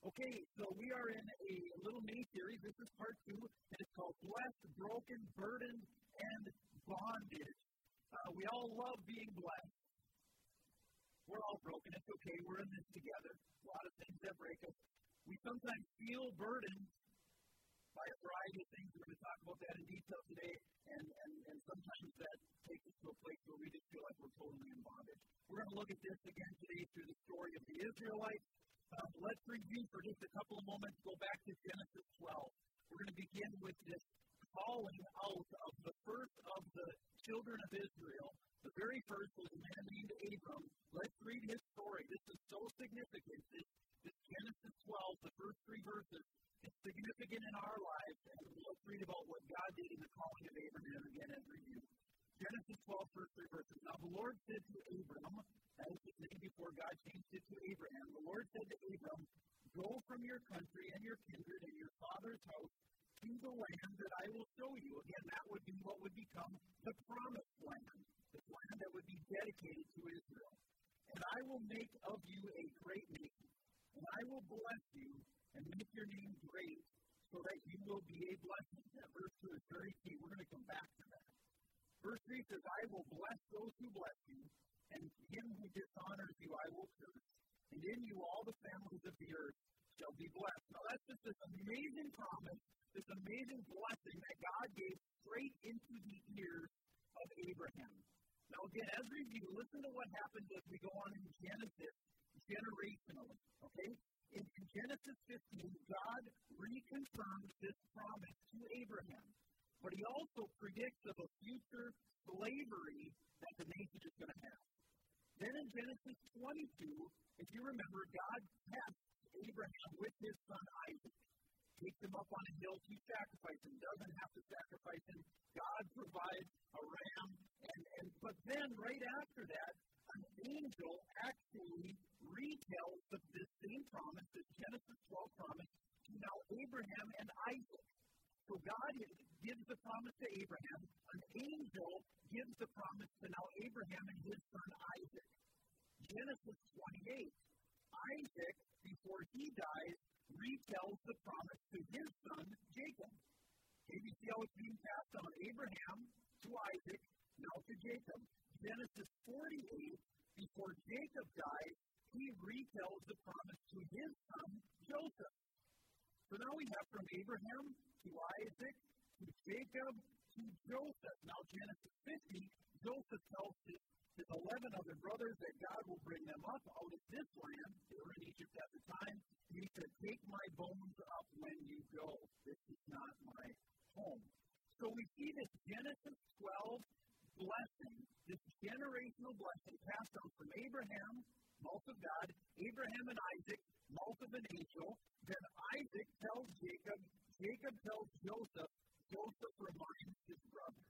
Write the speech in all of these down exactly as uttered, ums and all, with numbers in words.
Okay, so we are in a little mini-series. This is part two, and it's called Blessed, Broken, Burdened, and Bondage. Uh, we all love being blessed. We're all broken. It's okay. We're in this together. A lot of things that break us. We sometimes feel burdened by a variety of things. We're going to talk about that in detail today, and, and, and sometimes that takes us to a place where we just feel like we're totally in bondage. We're going to look at this again today through the story of the Israelites. Um, let's review for just a couple of moments. Go back to Genesis twelve. We're going to begin with this calling out of the first of the children of Israel. The very first was a man named Abram. Let's read his story. This is so significant. This, this Genesis twelve, the first three verses, it's significant in our lives. And let's read about what God did in the calling of Abraham again and review. Genesis twelve, first three verses. Now the Lord said to Abram, that was his name before God changed it to Abraham. The Lord said to Abram, go from your country and your kindred and your father's house to the land that I will show you. Again, that would be what would become the promised land, the land that would be dedicated to Israel. And I will make of you a great nation, and I will bless you and make your name great so that you will be a blessing. That verse two is very key. We're going to come back to that. Verse three says, I will bless those who bless you, and him who dishonors you I will curse. And in you all the families of the earth shall be blessed. Now that's just this amazing promise, this amazing blessing that God gave straight into the ears of Abraham. Now again, as we review, listen to what happens as we go on in Genesis generationally. Okay? In, in Genesis fifteen, God reconfirms this promise to Abraham. But he also predicts of a future slavery that the nation is going to have. Then in Genesis twenty-two, if you remember, God tests Abraham with his son Isaac. Takes him up on a hill to sacrifice him. Doesn't have to sacrifice him. God provides a ram. And, and But then right after that, an angel actually retells the, this same promise, this Genesis twelve promise, to now Abraham and Isaac. So God gives the promise to Abraham. An angel gives the promise to now Abraham and his son Isaac. Genesis twenty-eight. Isaac, before he dies, retells the promise to his son Jacob. Okay, you see how it's being passed on. Abraham to Isaac, now to Jacob. Genesis forty-eight. Before Jacob dies, he retells the promise to his son Joseph. So now we have from Abraham to Isaac, to Jacob, to Joseph. Now Genesis fifty, Joseph tells his, his eleven other brothers that God will bring them up out of this land. They were in Egypt at the time. He said, take my bones up when you go. This is not my home. So we see this Genesis twelve blessing, this generational blessing passed on from Abraham, mouth of God, Abraham and Isaac, mouth of an angel. Then Isaac tells Jacob, Jacob tells Joseph, Joseph reminds his brothers.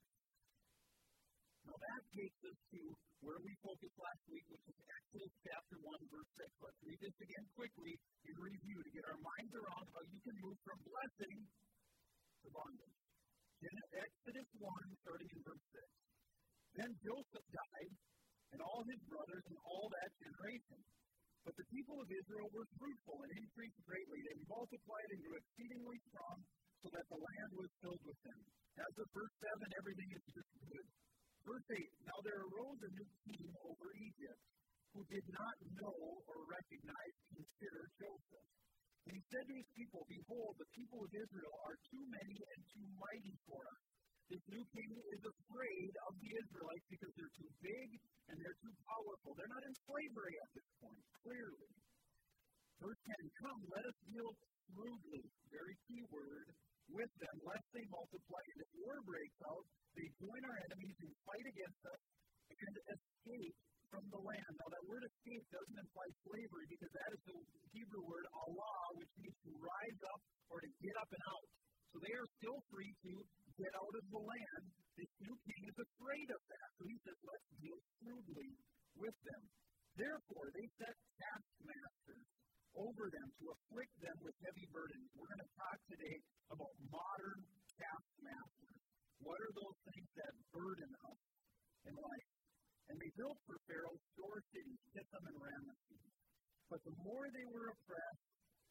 Now that takes us to where we focused last week, which is Exodus chapter one, verse six. Let's read this again quickly in review to get our minds around how you can move from blessing to bondage. Exodus one, starting in verse six. Then Joseph died, and all his brothers, and all that generation. But the people of Israel were fruitful and increased greatly. They multiplied and grew exceedingly strong, so that the land was filled with them. As of verse seven, everything is just good. Verse eight, now there arose a new king over Egypt, who did not know or recognize, consider Joseph. And he said to his people, behold, the people of Israel are too many and too mighty for us. This new king is afraid of the Israelites because they're too big and they're too powerful. They're not in slavery at this point, clearly. Verse ten, come, let us deal shrewdly, very key word, with them, lest they multiply. And if war breaks out, they join our enemies and fight against us and escape from the land. Now that word escape doesn't imply slavery because that is the Hebrew word Allah, which means to rise up or to get up and out. So they are still free to get out of the land. This new king is afraid of that. So he says, let's deal shrewdly with them. Therefore, they set taskmasters over them to afflict them with heavy burdens. We're going to talk today about modern taskmasters. What are those things that burden us in life? And they built for Pharaoh store cities, Pithom and Ramesses. But the more they were oppressed,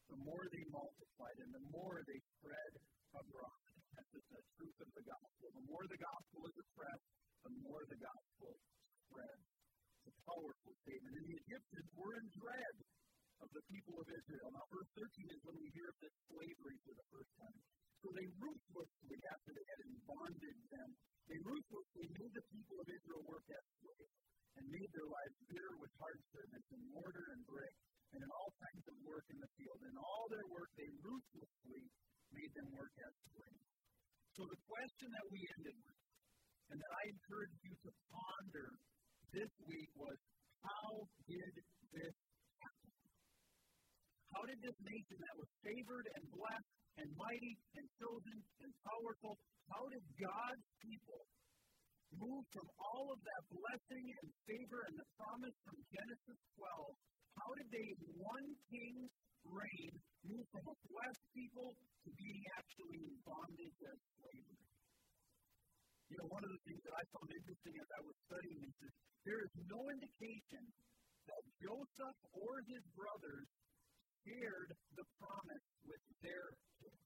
the more they multiplied and the more they spread abroad. That's just the truth of the gospel. The more the gospel is expressed, the more the gospel spreads. It's a powerful statement. And the Egyptians were in dread of the people of Israel. Now, verse thirteen is when we hear of this slavery for the first time. So they ruthlessly, after they had bonded them, they ruthlessly made the people of Israel work as slaves and made their lives bitter with hard service in mortar and brick and in all kinds of work in the field. In all their work, they ruthlessly made them work as slaves. So the question that we ended with, and that I encourage you to ponder this week, was how did this happen? How did this nation that was favored and blessed and mighty and chosen and powerful, how did God's people move from all of that blessing and favor and the promise from Genesis twelve, how did they, in one king's reign, move from a blessed people to being actually in bondage as slavery? You know, one of the things that I found interesting as I was studying this is there is no indication that Joseph or his brothers shared the promise with their kids.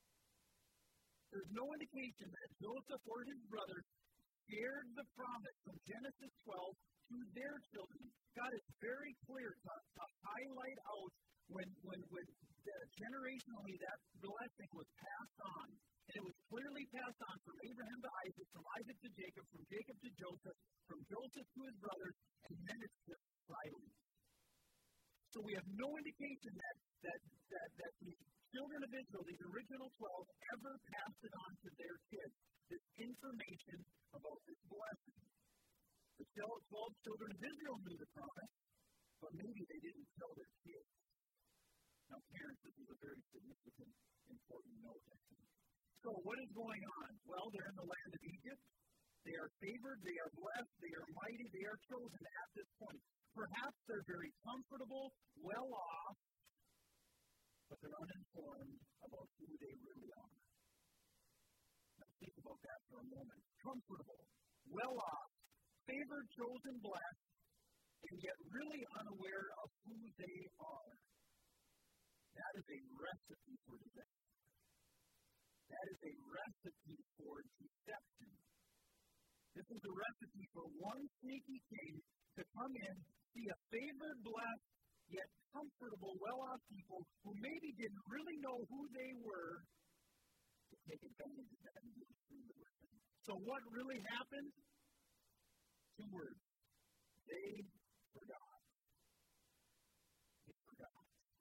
There's no indication that Joseph or his brothers shared the promise from Genesis twelve to their children. God is very clear to, to highlight out when, when, when the, generationally that blessing was passed on. And it was clearly passed on from Abraham to Isaac, from Isaac to Jacob, from Jacob to Joseph, from Joseph to his brothers, and then it's just silence. So we have no indication that, that, that, that the children of Israel, these original twelve, ever passed it on to their kids, this information about this blessing. The twelve children of Israel knew the promise, but maybe they didn't tell their kids. Now, parents, this is a very significant, important note, I think. So what is going on? Well, they're in the land of Egypt. They are favored, they are blessed, they are mighty, they are chosen at this point. Perhaps they're very comfortable, well off, but they're uninformed about who they really are. Now think about that for a moment. Comfortable, well off, favored, chosen, blessed, and yet really unaware of who they are. That is a recipe for disaster. That is a recipe for deception. This is a recipe for one sneaky king to come in, see a favored, blessed, yet comfortable, well-off people who maybe didn't really know who they were to take advantage of that and do it with them. So what really happened? Two words. They forgot. They forgot.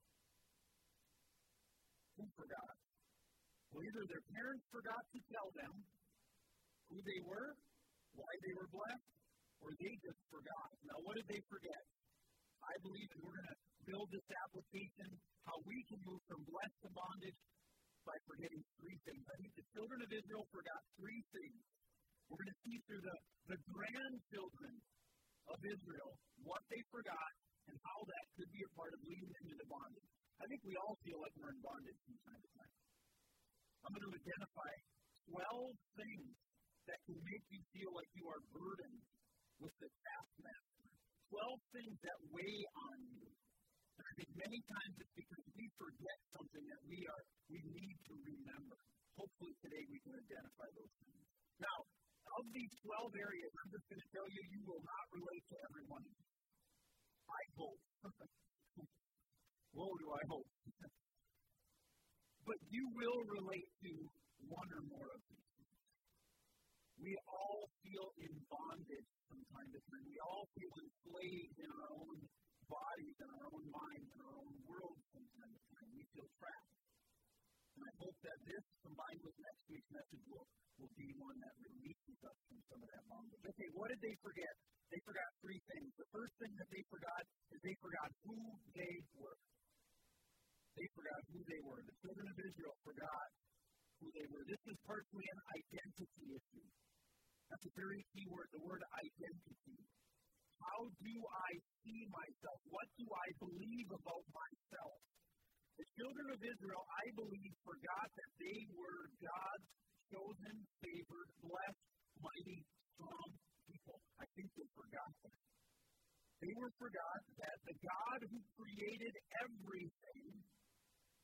Who forgot? Well, either their parents forgot to tell them who they were, why they were blessed, or they just forgot. Now, what did they forget? I believe that we're going to build this application, how we can move from blessed to bondage by forgetting three things. I think the children of Israel forgot three things. We're going to see through the, the grandchildren of Israel what they forgot and how that could be a part of leading them into bondage. I think we all feel like we're in bondage from time to time. I'm going to identify twelve things that can make you feel like you are burdened with the taskmaster. Twelve things that weigh on you. And I think many times it's because we forget something that we are we need to remember. Hopefully today we can identify those things. Now, of these twelve areas, I'm just going to tell you, you will not relate to every one of them. I hope. Whoa, do I hope. But you will relate to one or more of these. We all feel in bondage from time to time. We all feel enslaved in our own bodies, in our own minds, in our own world from time to time. We feel trapped. And I hope that this, combined with next week's message, will, will be one that releases us from some of that bondage. Okay, what did they forget? They forgot three things. The first thing that they forgot is they forgot who they were. They forgot who they were. The children of Israel forgot who they were. This is partially an identity issue. That's a very key word, the word identity. How do I see myself? What do I believe about myself? The children of Israel, I believe, forgot that they were God's chosen, favored, blessed, mighty, strong people. I think they forgot that. They were forgot that the God who created everything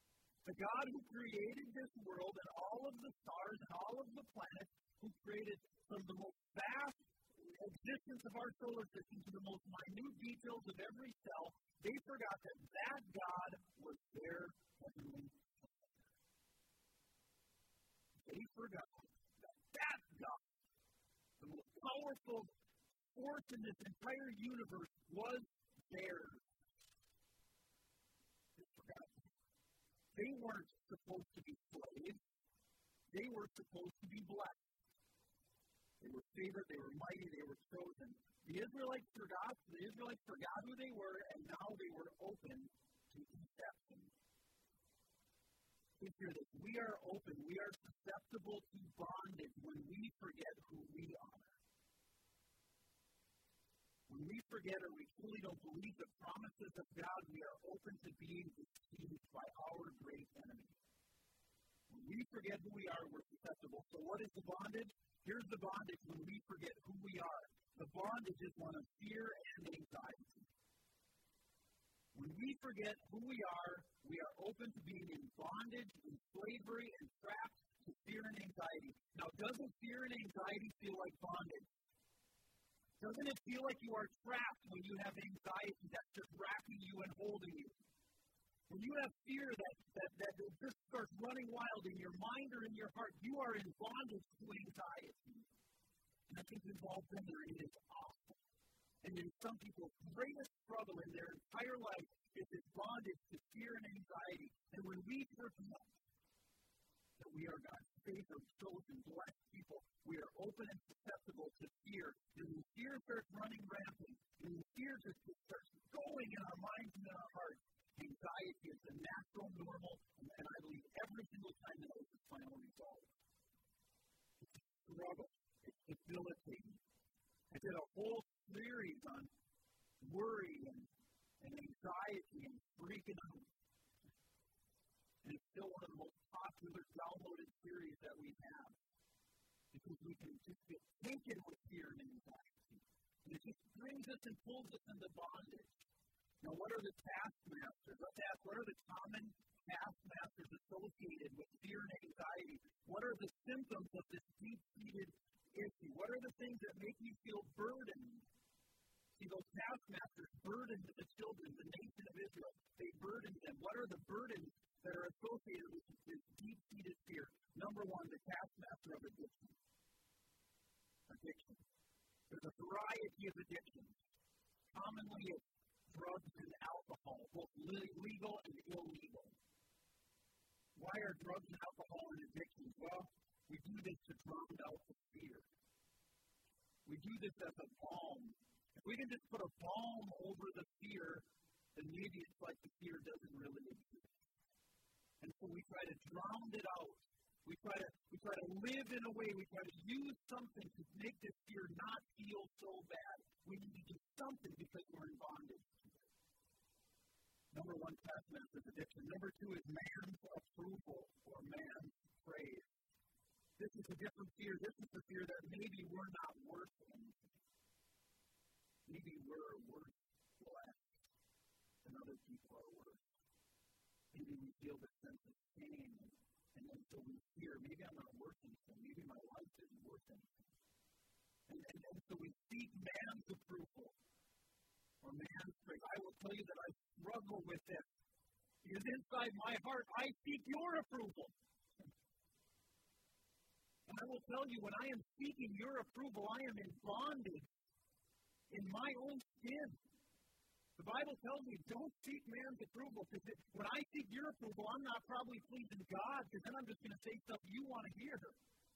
The God who created this world and all of the stars and all of the planets, who created from the most vast existence of our solar system to the most minute details of every cell, they forgot that that God was their heavenly Father. They forgot that that God, the most powerful force in this entire universe, was theirs. They forgot. They weren't supposed to be slaves. They were supposed to be blessed. They were favored, they were mighty, they were chosen. The Israelites forgot, the Israelites forgot who they were, and now they were open to deception. Please hear this. We are open, we are susceptible to bondage when we forget who we are. When we forget or we truly don't believe the promises of God, we are open to being deceived by our great enemy. When we forget who we are, we're susceptible. So what is the bondage? Here's the bondage when we forget who we are. The bondage is one of fear and anxiety. When we forget who we are, we are open to being in bondage, in slavery, and trapped to fear and anxiety. Now, doesn't fear and anxiety feel like bondage? Doesn't it feel like you are trapped when you have anxiety that's just wrapping you and holding you? When you have fear that, that, that it just starts running wild in your mind or in your heart, you are in bondage to anxiety. And I think we've all been there, and it is awful. And in some people's greatest struggle in their entire life is this bondage to fear and anxiety. And when we forget that we are God's favored, chosen, blessed people, we are open and susceptible to fear. And when fear starts running rampant, and when fear just starts going in our minds and in our hearts, anxiety is a natural, normal, and, and I believe every single time that it's its final result. It's a struggle. It's debilitating. I did a whole series on worry and, and anxiety and freaking out. And it's still one of the most popular downloaded series that we have. Because we can just get taken with fear and anxiety. And it just brings us and pulls us into bondage. Now, what are the taskmasters? Let's ask, what are the common taskmasters associated with fear and anxiety? What are the symptoms of this deep-seated issue? What are the things that make you feel burdened? See, those taskmasters burdened the children, the nation of Israel. They burdened them. What are the burdens that are associated with this deep-seated fear? Number one, the taskmaster of addiction. Addiction. There's a variety of addictions. Commonly, it's drugs and alcohol, both legal and illegal. Why are drugs and alcohol and addictions? Well, we do this to drown out the fear. We do this as a balm. If we can just put a balm over the fear, then maybe it's like the fear doesn't really exist. And so we try to drown it out. We try to we try to live in a way, we try to use something to make this fear not feel so bad. We need to do something because we're in bondage. Number one, taskmaster addiction. Number two is man's approval or man's praise. This is a different fear. This is the fear that maybe we're not worth anything. Maybe we're worth less than other people are worth. Maybe we feel this sense of shame, and then so we fear, maybe I'm not worth anything. Maybe my life isn't worth anything. And, and, and so we seek man's approval or man's praise. I will tell you that I struggle with this. Because inside my heart, I seek your approval. And I will tell you, when I am seeking your approval, I am in bondage in my own skin. The Bible tells me, don't seek man's approval, because when I seek your approval, I'm not probably pleasing God, because then I'm just going to say stuff you want to hear.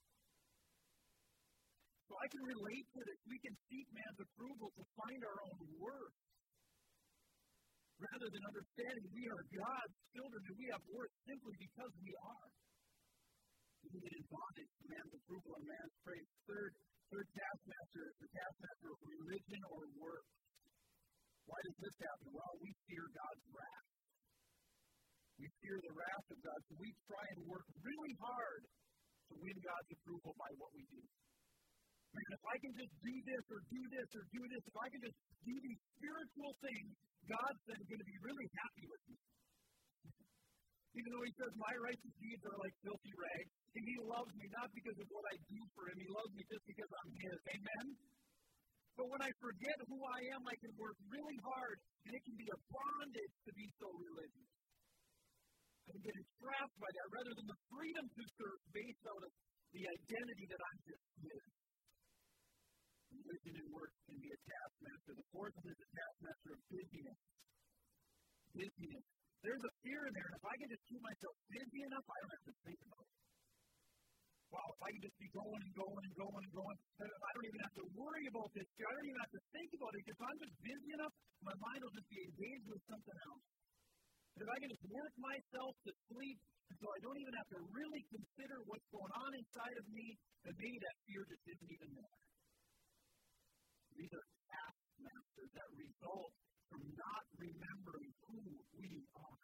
So I can relate to this. We can seek man's approval to find our own worth, rather than understanding we are God's children and we have worth simply because we are. We can get in bondage to man's approval and man's praise. Third, third taskmaster is the taskmaster of religion or work. Why does this happen? Well, we fear God's wrath. We fear the wrath of God, so we try and work really hard to win God's approval by what we do. Man, if I can just do this or do this or do this, if I can just do these spiritual things, God's then going to be really happy with me. Even though he says, my righteous deeds are like filthy rags, and he loves me not because of what I do for him. He loves me just because I'm his. Amen? But when I forget who I am, I can work really hard, and it can be a bondage to be so religious. I can get entrapped by that rather than the freedom to serve based out of the identity that I'm just his. Religion and work can be a taskmaster. The fourth one is a taskmaster of busyness. Busyness. There's a fear in there, and if I can just keep myself busy enough, I don't have to think about it. Wow, if I can just be going and going and going and going, I don't even have to worry about this. I don't even have to think about it, because if I'm just busy enough, my mind will just be engaged with something else. And if I can just work myself to sleep until I don't even have to really consider what's going on inside of me, then maybe that fear just isn't even there. These are taskmasters that result from not remembering who we are.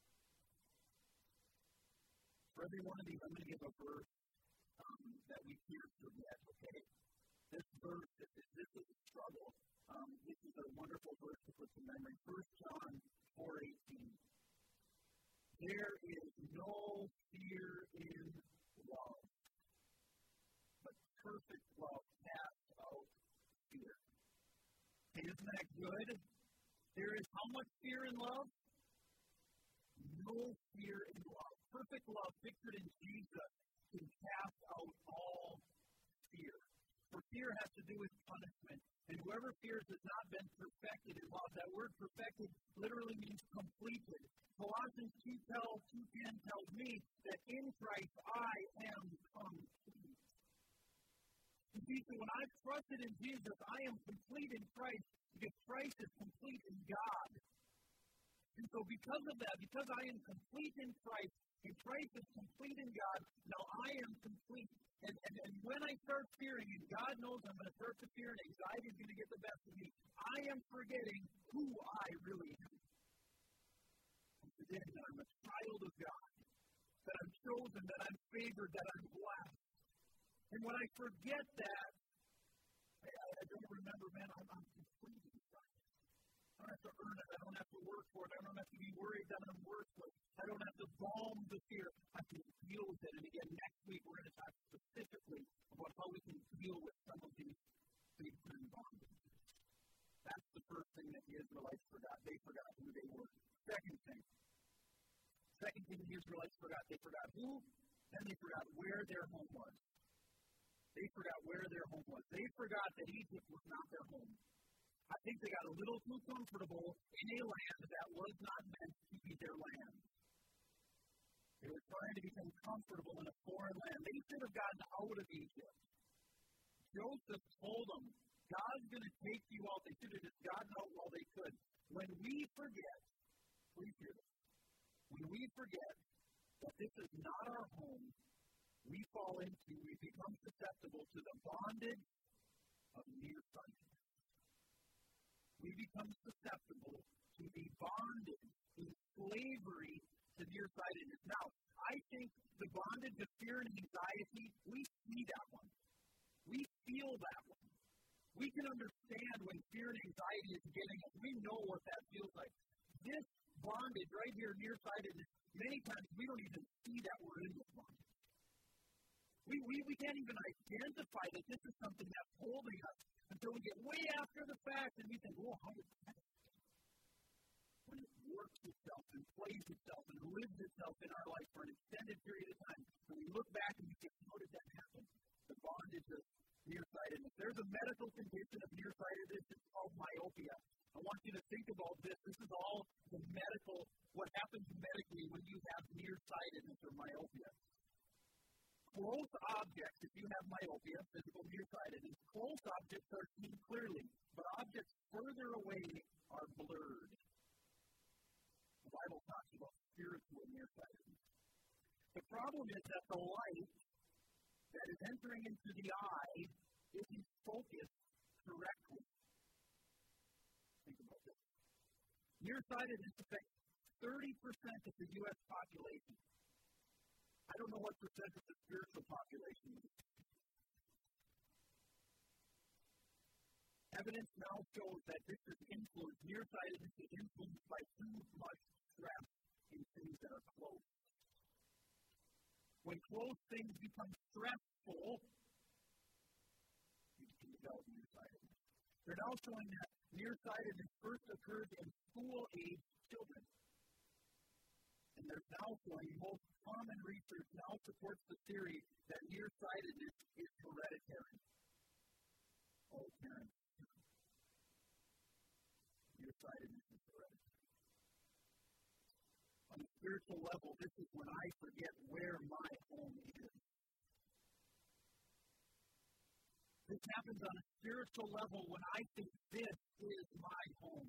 For every one of these, I'm going to give a verse um, that we hear forget, okay? This verse, this is, this is a struggle. Um, this is a wonderful verse to put to memory. First John four eighteen. There is no fear in love, but perfect love casts out fear. Hey, isn't that good? There is how much fear in love? No fear in love. Perfect love, pictured in Jesus, can cast out all fear. For fear has to do with punishment. And whoever fears has not been perfected in love. That word perfected literally means completely. Colossians two ten tells me that in Christ I am complete. You see, so when I've trusted in Jesus, I am complete in Christ because Christ is complete in God. And so because of that, because I am complete in Christ, and Christ is complete in God, now I am complete. And, and, and when I start fearing, and God knows I'm going to start to fear, and anxiety is going to get the best of me, I am forgetting who I really am. I'm forgetting that I'm a child of God, that I'm chosen, that I'm favored, that I'm blessed. And when I forget that, I, I don't remember, man, I'm, I'm complete in Christ. I don't have to earn it. I don't have to work for it. I don't have to be worried that I'm worthless. I don't have to balm the fear. I can deal with it. And again, next week we're going to talk specifically about how we can deal with some of these big-time bondages. That's the first thing that the Israelites forgot. They forgot who they were. Second thing. Second thing the Israelites forgot. They forgot who, and they forgot where their home was. They forgot where their home was. They forgot that Egypt was not their home. I think they got a little too comfortable in a land that was not meant to be their land. They were trying to become comfortable in a foreign land. They should have gotten out of Egypt. Joseph told them, God's going to take you out. They should have just gotten out while they could. When we forget, please hear this, when we forget that this is not our home, we fall into, we become susceptible to the bondage of nearsightedness. We become susceptible to the bondage, to slavery to nearsightedness. Now, I think the bondage of fear and anxiety, we see that one. We feel that one. We can understand when fear and anxiety is getting us. We know what that feels like. This bondage right here, nearsightedness, many times we don't even see that we're in this bondage. We, we, we can't even identify that this is something that's holding us until we get way after the fact and we think, whoa, how did that happen? When it works itself and plays itself and lives itself in our life for an extended period of time, when we look back and we think, how did that happen? The bondage of nearsightedness. There's a medical condition of nearsightedness. It's called myopia. I want you to think about this. This is all the medical, what happens medically when you have nearsightedness or myopia. Close objects, if you have myopia, physical nearsightedness, close objects are seen clearly, but objects further away are blurred. The Bible talks about spiritual nearsightedness. The problem is that the light that is entering into the eye isn't focused correctly. Think about this. Nearsightedness affects thirty percent of the U S population. I don't know what percent of the spiritual population is. Evidence now shows that this is influenced, nearsightedness is influenced by too much stress in things that are close. When close things become stressful, you can develop nearsightedness. They're now showing that nearsightedness first occurs in school-age children. And they're now showing most common research now supports the theory that nearsightedness is hereditary. All parents. Nearsightedness is hereditary. On a spiritual level, this is when I forget where my home is. This happens on a spiritual level when I think this is my home.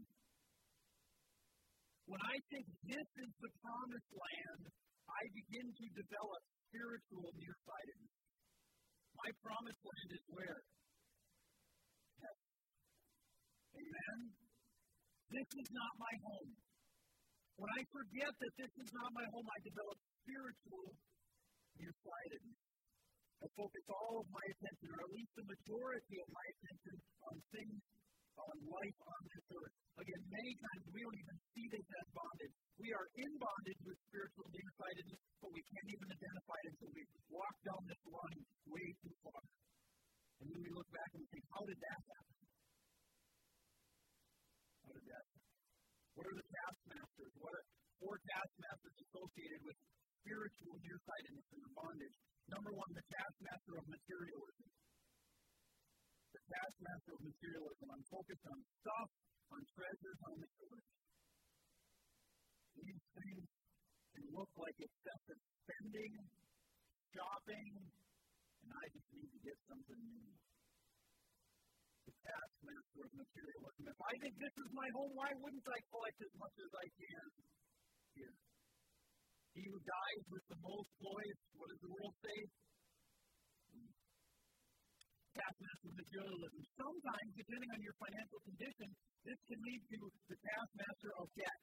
When I think this is the promised land, I begin to develop spiritual nearsightedness. My promised land is where? Heaven. Amen? This is not my home. When I forget that this is not my home, I develop spiritual nearsightedness. I focus all of my attention, or at least the majority of my attention, on things, on life on this earth. Again, many times we don't even see this as bondage. We are in bondage with spiritual nearsightedness, but we can't even identify it until we walk down this line way too far. And then we look back and we think, how did that happen? How did that happen? What are the taskmasters? What are four taskmasters associated with spiritual nearsightedness and bondage? Number one, the taskmaster of materialism. The taskmaster of materialism. I'm focused on stuff, on treasures, on the earth. These things can look like excessive spending, shopping, and I just need to get something new. The taskmaster of materialism. If I think this is my home, why wouldn't I collect as much as I can here? He who dies with the most toys, what does the world say? Taskmaster of materialism. Sometimes, depending on your financial condition, this can lead to the taskmaster of debt.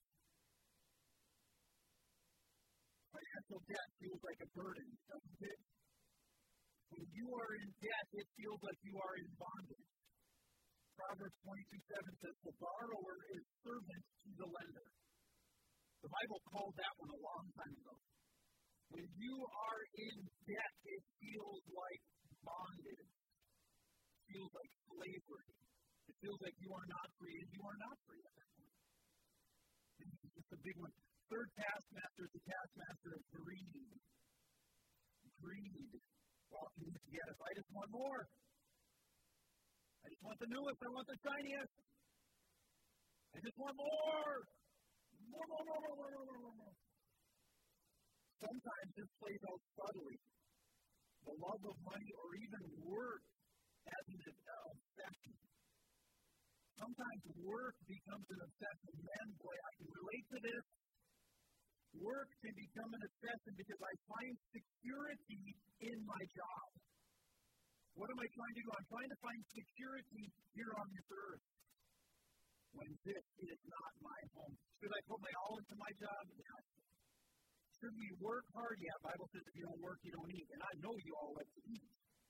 Financial debt feels like a burden, doesn't it? When you are in debt, it feels like you are in bondage. Proverbs twenty-two seven says, the borrower is servant to the lender. The Bible called that one a long time ago. When you are in debt, it feels like bondage. It feels like slavery. It feels like you are not free, and you are not free at that point. It's a big one. Third taskmaster is the taskmaster of greed. Greed. Walking together. If I just want more. I just want the newest. I want the shiniest. I just want more. More, more, more, more, more, more, more, more. Sometimes this plays out subtly. The love of money or even work as an obsession. Sometimes work becomes an obsession. Man, boy, I can relate to this. Work can become an obsession because I find security in my job. What am I trying to do? I'm trying to find security here on this earth. When this is not my home. Should I put my all into my job? Yeah. Should we work hard? Yeah, the Bible says if you don't work, you don't eat. And I know you all like to eat.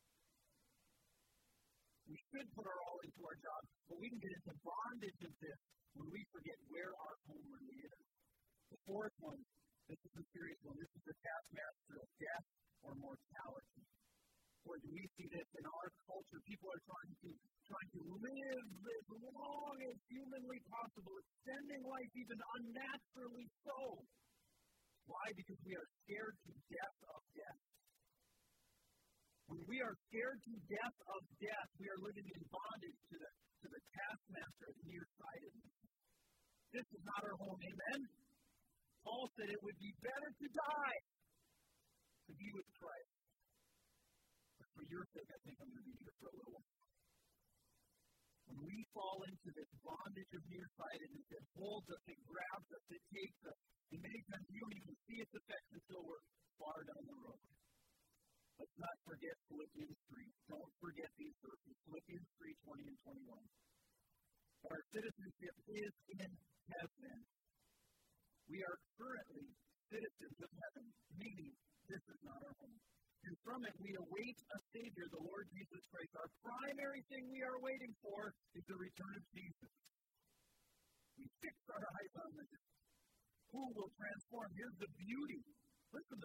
We should put our all into our job, but we can get into bondage of this when we forget where our home really is. The fourth one, this is the serious one. This is the taskmaster of death or mortality. Or do we see this in our culture? People are trying to trying to live as long as humanly possible, extending life even unnaturally so. Why? Because we are scared to death of death. When we are scared to death of death, we are living in bondage to the, to the taskmaster of nearsightedness. This is not our home, amen? Paul said it would be better to die to be with Christ. But for your sake, I think I'm going to be here for a little while. When we fall into this bondage of nearsightedness, it holds us, it grabs us, it takes us. And many times we don't even see its effects until we're far down the road. Let's not forget Philippians three. Don't forget these verses. Philippians three, twenty and twenty-one. Our citizenship is in heaven. We are currently citizens of heaven, meaning this is not our home. And from it we await a Savior, the Lord Jesus Christ. Our primary thing we are waiting for is the return of Jesus. We fix our eyes on this. Who will transform? Here's the beauty. Listen to this.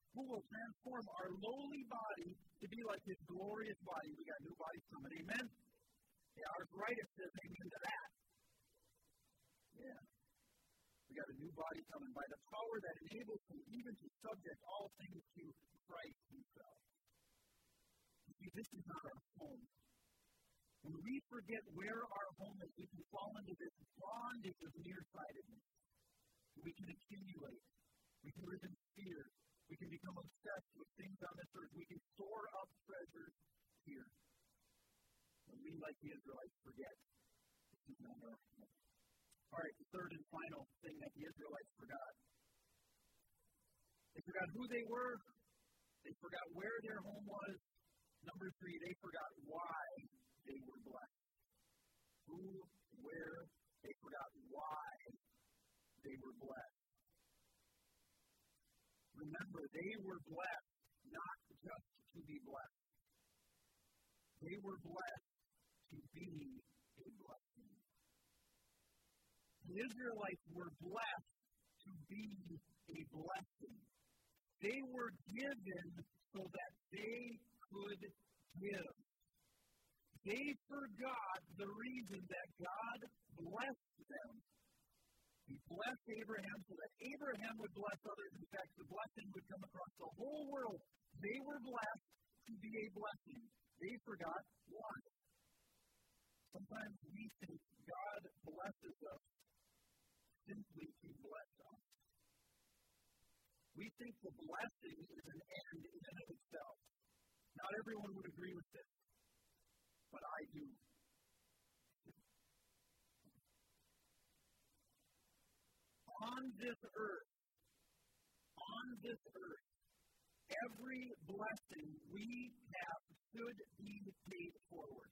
who will transform our lowly body to be like his glorious body. We got new bodies coming. Amen? Yeah, our brightest says amen to that. Yeah. We got a new body coming by the power that enables him even to subject all things to Christ himself. You see, this is not our home. When we forget where our home is, we can fall into this bondage of nearsightedness. We can accumulate. We can live in fear. We can become obsessed with things on this earth. We can store up treasures here. When we, like the Israelites, forget this is not our home. All right, the third and final thing that the Israelites forgot. They forgot who they were. They forgot where their home was. Number three, they forgot why they were blessed. Who, where, they forgot why they were blessed. Remember, they were blessed not just to be blessed. They were blessed to be a blessing. The Israelites were blessed to be a blessing. They were given so that they could give. They forgot the reason that God blessed them. He blessed Abraham so that Abraham would bless others. In fact, the blessing would come across the whole world. They were blessed to be a blessing. They forgot why. Sometimes we think God blesses us simply to bless us. We think the blessing is an end in and of itself. Not everyone would agree with this, but I do. On this earth, on this earth, every blessing we have should be paid forward.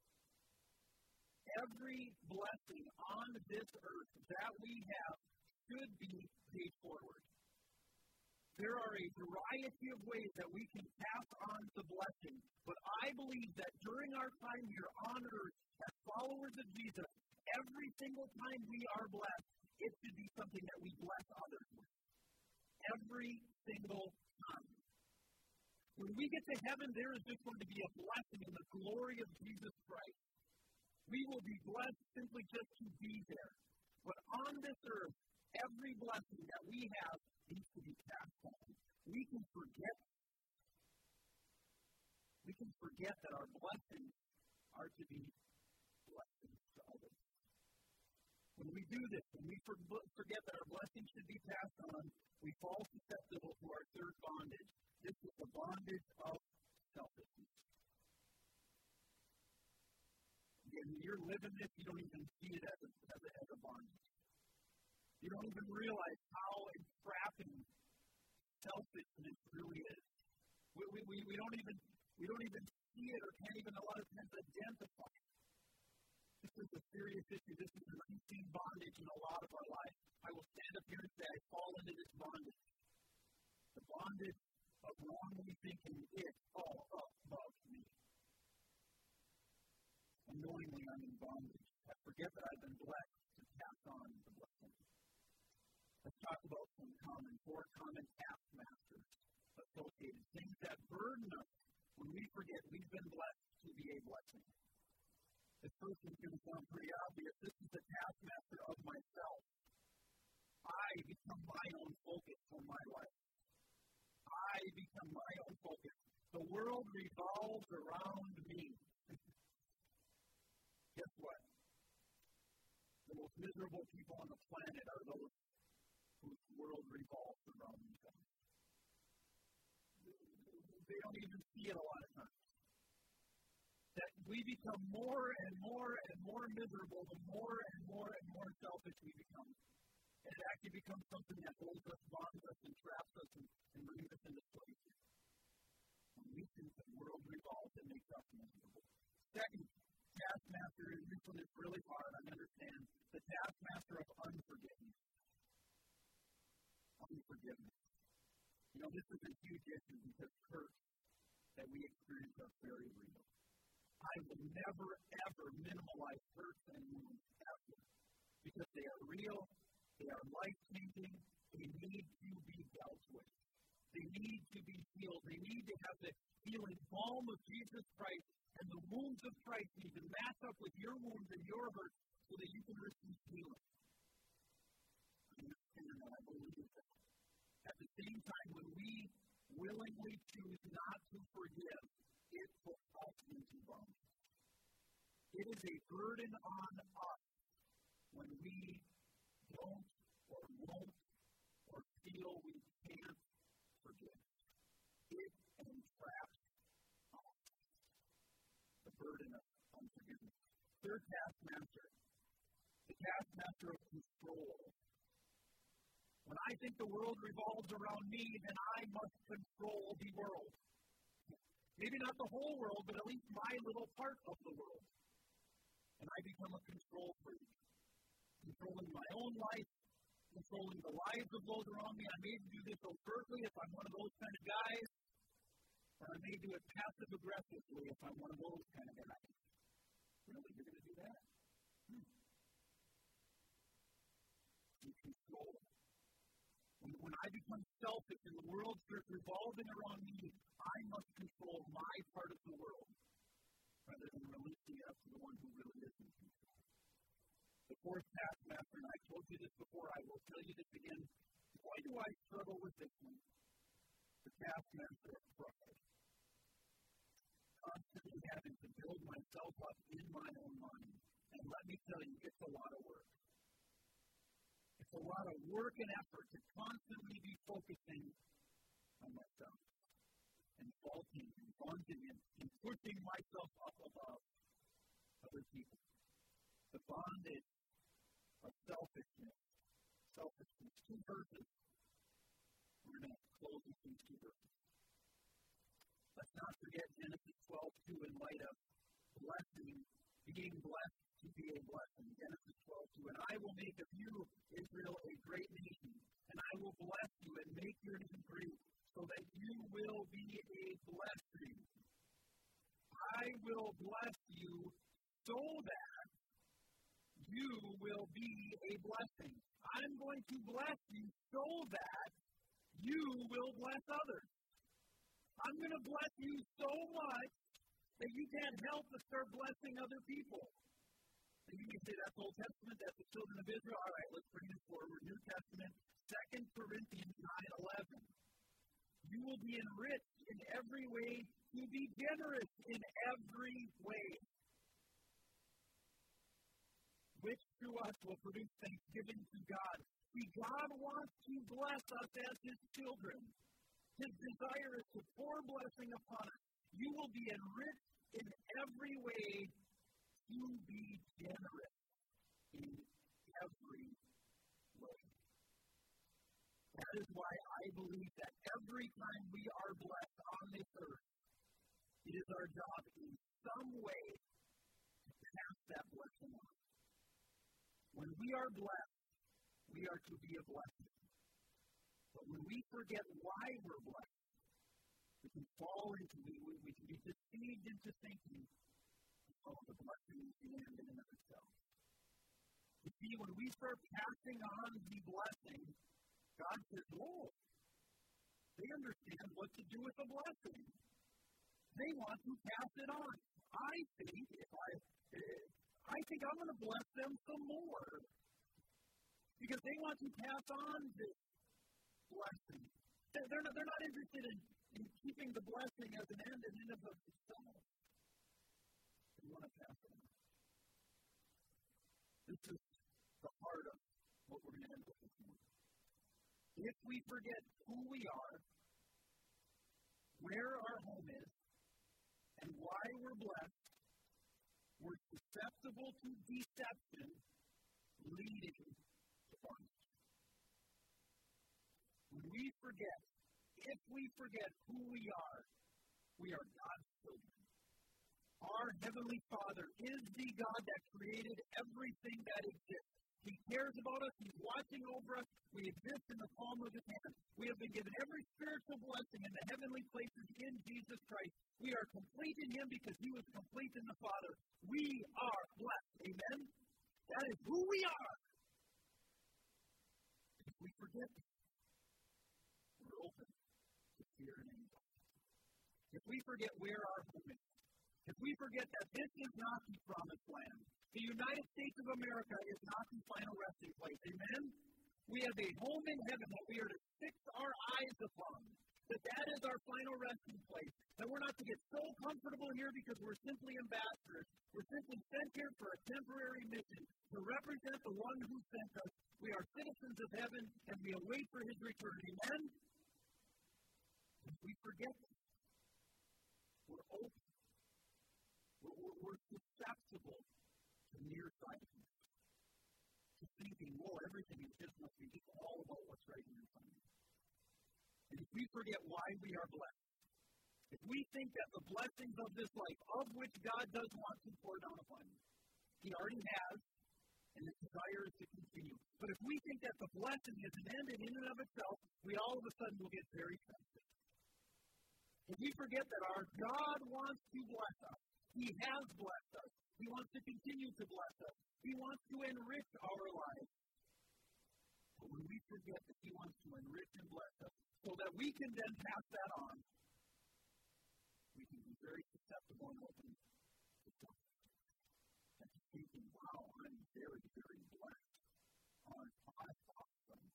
Every blessing on this earth that we have should be paid forward. There are a variety of ways that we can pass on the blessing, but I believe that during our time here on earth as followers of Jesus, every single time we are blessed, it should be something that we bless others with. Every single time. When we get to heaven, there is just going to be a blessing in the glory of Jesus Christ. We will be blessed simply just to be there. But on this earth, every blessing that we have needs to be passed on. We can forget. We can forget that our blessings are to be blessings to others. When we do this, when we forget that our blessings should be passed on, we fall susceptible to our third bondage. This is the bondage of selfishness. Again, when you're living this, you don't even see it as a, as a, as a bondage. You don't even realize how entrapping selfishness really is. We, we, we, we don't even we don't even see it or can't even a lot of times identify it. This is a serious issue. This is an unseen bondage in a lot of our lives. I will stand up here and say I fall into this bondage. The bondage of wrongly thinking it's all up above me. Unknowingly I'm in bondage. I forget that I've been blessed to pass on the blessing. Let's talk about some common, four common taskmasters associated. Things that burden us when we forget we've been blessed to be a blessing. This first is going to sound pretty obvious. This is the taskmaster of myself. I become my own focus for my life. I become my own focus. The world revolves around me. Guess what? The most miserable people on the planet are those whose world revolves around themselves. They don't even see it a lot of times. That we become more and more and more miserable the more and more and more selfish we become. And it actually becomes something that holds us, bonds us, and traps us, and, and brings us into slavery. When we think the world revolves, it makes us miserable. Second, taskmaster, and this one is really hard, I understand, the taskmaster of unforgiveness. Unforgiveness. You know, this is a huge issue because hurts that we experience are very real. I will never, ever minimalize hurts and wounds ever because they are real, they are life-changing, they need to be dealt with. They need to be healed. They need to have the healing balm of Jesus Christ, and the wounds of Christ need to match up with your wounds and your hurts so that you can receive healing. I understand that. I believe that. At the same time, when we willingly choose not to forgive, it puts us into bondage. It is a burden on us when we don't or won't or feel we can't forgive. It entraps us. The burden of unforgiveness. Third taskmaster. The taskmaster of control. When I think the world revolves around me, then I must control the world. Maybe not the whole world, but at least my little part of the world. And I become a control freak. Controlling my own life, controlling the lives of those around me. I may do this overtly if I'm one of those kind of guys, or I may do it passive-aggressively if I'm one of those kind of guys. Really? You're going to do that? Hmm. You control. When, when I become selfish and the world starts revolving around me, I must control my part of the world rather than releasing it up to the one who really is in control. The fourth taskmaster, and I told you this before, I will tell you this again. Why do I struggle with this one? The taskmaster of pride. Constantly having to build myself up in my own mind. And let me tell you, it's a lot of work. It's a lot of work and effort to constantly be focusing on myself and faulting and vaunting and, and pushing myself up above other people. The bondage of selfishness. Selfishness. Two verses. We're going to close with these two verses. Let's not forget Genesis twelve two in light of blessing, being blessed to be a blessing. Genesis twelve two. And I will make of you, Israel, a great nation, and I will bless you and make your name great, so that you will be a blessing. I will bless you so that you will be a blessing. I'm going to bless you so that you will bless others. I'm going to bless you so much that you can't help but start blessing other people. And you may say that's Old Testament, that's the children of Israel. All right, let's bring this forward. New Testament, Second Corinthians nine eleven. You will be enriched in every way to be generous in every way, which through us will produce thanksgiving to God. See, God wants to bless us as His children. His desire is to pour blessing upon us. You will be enriched in every way to be generous in every way. That is why I believe that every time we are blessed on this earth, it is our job in some way to pass that blessing on. When we are blessed, we are to be a blessing. But when we forget why we're blessed, we can fall into, we, we, we can be deceived into thinking, oh, the blessing is the end in and of itself. You see, when we start passing on the blessing, God says, whoa, they understand what to do with the blessing. They want to pass it on. I think if I, I think I'm going to bless them some more because they want to pass on this blessing. They're not, they're not interested in, in keeping the blessing as an end in and of itself. They want to pass it on. This is the heart of what we're going to end with this morning. If we forget who we are, where our home is, and why we're blessed, we're susceptible to deception, leading to bondage. When we forget, if we forget who we are, we are God's children. Our Heavenly Father is the God that created everything that exists. He cares about us. He's watching over us. We exist in the palm of His hand. We have been given every spiritual blessing in the heavenly places in Jesus Christ. We are complete in Him because He was complete in the Father. We are blessed. Amen? That is who we are. If we forget, we're open if we forget where our home is, if we forget that this is not the promised land, the United States of America is not the final resting place, amen? We have a home in heaven that we are to fix our eyes upon, that that is our final resting place, that we're not to get so comfortable here because we're simply ambassadors. We're simply sent here for a temporary mission to represent the one who sent us. We are citizens of heaven, and we await for his return, amen? If we forget this, we're open. We're, we're, we're susceptible to nearsightedness, to thinking, whoa, everything is just must be just all about what's right in front of me. And if we forget why we are blessed, if we think that the blessings of this life, of which God does want to pour down upon you, he already has, and his desire is to continue. But if we think that the blessing is an end in and of itself, we all of a sudden will get very tempted. If we forget that our God wants to bless us, he has blessed us, he wants to continue to bless us, he wants to enrich our lives. But when we forget that he wants to enrich and bless us, so that we can then pass that on, we can be very susceptible and open to self. And thinking, wow, I'm very, very blessed. I'm awesome.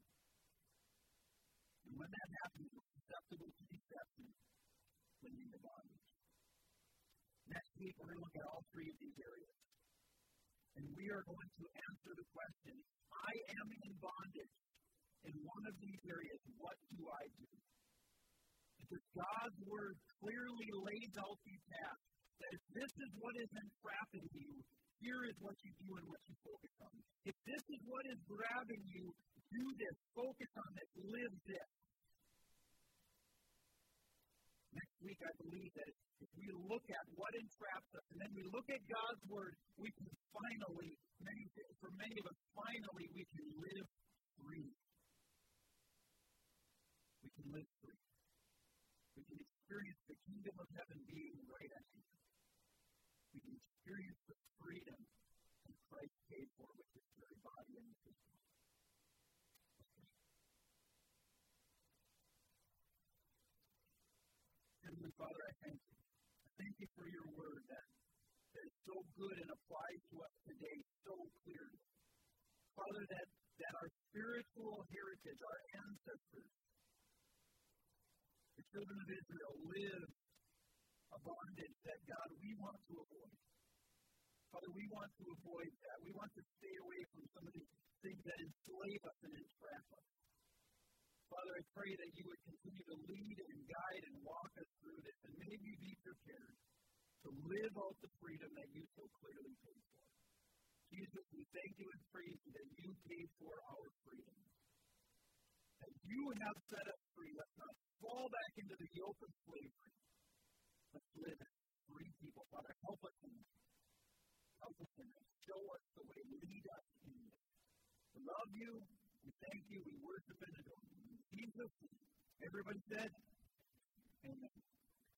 And when that happens, we're susceptible to deception, leading to bondage. Next week, we're going to look at all three of these areas. And we are going to answer the question, I am in bondage in one of these areas. What do I do? Because God's Word clearly lays out the path that if this is what is entrapping you, here is what you do and what you focus on. If this is what is grabbing you, do this, focus on this, live this. Next week, I believe that if we look at what entraps us, and then we look at God's Word, we can finally, many, for many of us, finally, we can live free. We can live free. We can experience the kingdom of heaven being right at hand. We can experience the freedom that Christ paid for with his very body and his blood. Heavenly Father, I thank you. I thank you for your word that, that is so good and applies to us today so clearly. Father, that, that our spiritual heritage, our ancestors, the children of Israel, live a bondage that, God, we want to avoid. Father, we want to avoid that. We want to stay away from some of these things that enslave us and entrap us. Father, I pray that you would continue to lead and guide and walk us through this, and may we be prepared to live out the freedom that you so clearly paid for. Jesus, we thank you and praise you that you paid for our freedom. That you have set us free. Let's not fall back into the yoke of slavery. Let's live as free people. Father, help us in this. Help us in this. Show us the way. Lead us in this. We love you. We thank you. We worship and adore you. In Jesus' name. Everybody said, amen.